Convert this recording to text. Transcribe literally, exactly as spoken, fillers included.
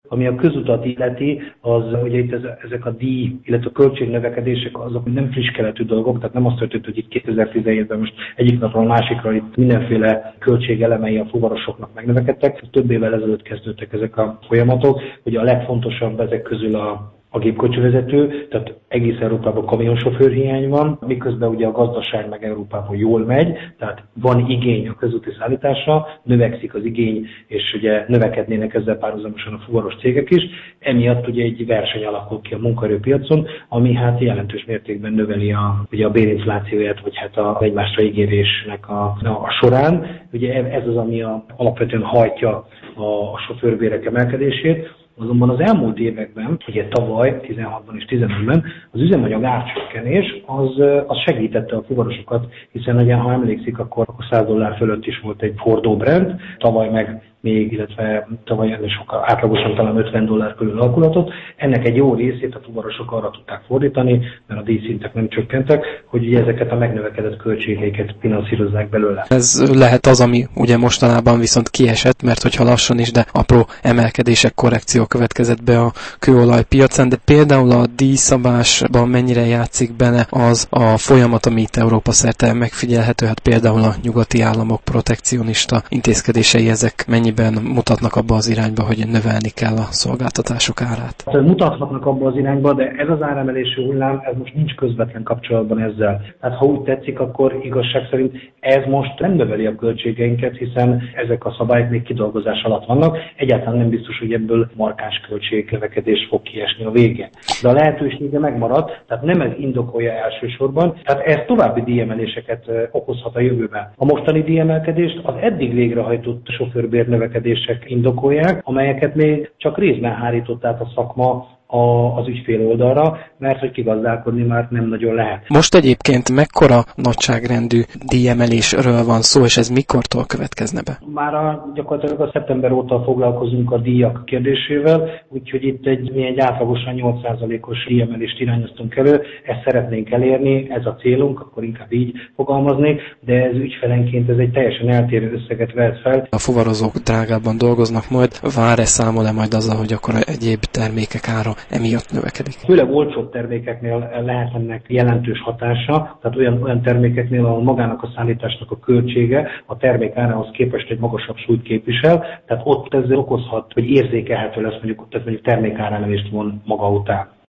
Ami a közutat illeti, az ugye itt ez, ezek a díj, illetve a költségnövekedések azok nem friss keletű dolgok, tehát nem azt történt, hogy itt kétezer-tizenhétben most egyik napról a másikra itt mindenféle költségelemei a fuvarosoknak megnövekedtek. Több évvel ezelőtt kezdődtek ezek a folyamatok, ugye a legfontosabb ezek közül a a gépkocsivezető, tehát egész Európában kamionsofőr hiány van, miközben ugye a gazdaság meg Európában jól megy, tehát van igény a közúti szállításra, növekszik az igény, és ugye növekednének ezzel párhuzamosan a fuvaros cégek is. Emiatt ugye egy verseny alakul ki a munkaerőpiacon, ami hát jelentős mértékben növeli a, ugye a bérinflációját, vagy hát a egymásra ígérésnek a, a során. Ugye ez az, ami a, alapvetően hajtja a, a sofőrbérek emelkedését. Azonban az elmúlt években, ugye tavaly, tizenhatban és tizenötben az üzemanyag árcsökkenés az, az segítette a fuvarosokat, hiszen ugye, ha emlékszik, akkor száz dollár fölött is volt egy Fordó Brent, tavaly meg még, illetve tavaly ennél sokkal átlagosan talán ötven dollár körül alakulatot. Ennek egy jó részét a fuvarosok arra tudták fordítani, mert a díjszintek nem csökkentek, hogy ugye ezeket a megnövekedett költségeiket finanszírozzák belőle. Ez lehet az, ami ugye mostanában viszont kiesett, mert hogyha lassan is, de apró emelkedések, korrekció következett be a kőolajpiacon, de például a díjszabásban mennyire játszik bele az a folyamat, ami itt Európa szerte megfigyelhető, hát például a nyugati államok protekcionista intézkedései, ezek mennyi mutatnak abba az irányba, hogy növelni kell a szolgáltatások árát? Mutathatnak abba az irányba, de ez az áremelésű hullám, ez most nincs közvetlen kapcsolatban ezzel. Tehát ha úgy tetszik, akkor igazság szerint ez most nem növeli a költségeinket, hiszen ezek a szabályok még kidolgozás alatt vannak. Egyáltalán nem biztos, hogy ebből markáns költséglevekedés fog kiesni a végén. De a lehetősége megmarad, tehát nem ez indokolja elsősorban, tehát ez további díjemeléseket okozhat a jövőben. A mostani díjemelkedést az eddig végrehajtott sofőrbér növekedések indokolják, amelyeket még csak részben hárított át a szakma a, az ügyfél oldalra, mert hogy kigazdálkodni már nem nagyon lehet. Most egyébként mekkora nagyságrendű díjemelésről van szó, és ez mikortól következne be? Már a, gyakorlatilag a szeptember óta foglalkozunk a díjak kérdésével, úgyhogy itt egy, mi egy átlagosan nyolc százalékos díjemelést irányoztunk elő, ezt szeretnénk elérni, ez a célunk, akkor inkább így fogalmaznék, de ez ügyfelenként ez egy teljesen eltérő összeget vehet fel. A fuvarozók drágábban dolgoznak majd, vár-e, számol-e majd azzal, hogy akkor egyéb termékek ára emiatt növekedik? Főleg olcsóbb termékeknél lehet ennek jelentős hatása, tehát olyan, olyan termékeknél, ahol magának a szállításnak a költsége a termék árához képest egy magasabb súlyt képvisel, tehát ott ez okozhat, hogy érzékelhető lesz, mondjuk, tehát mondjuk termékáremelést von maga után.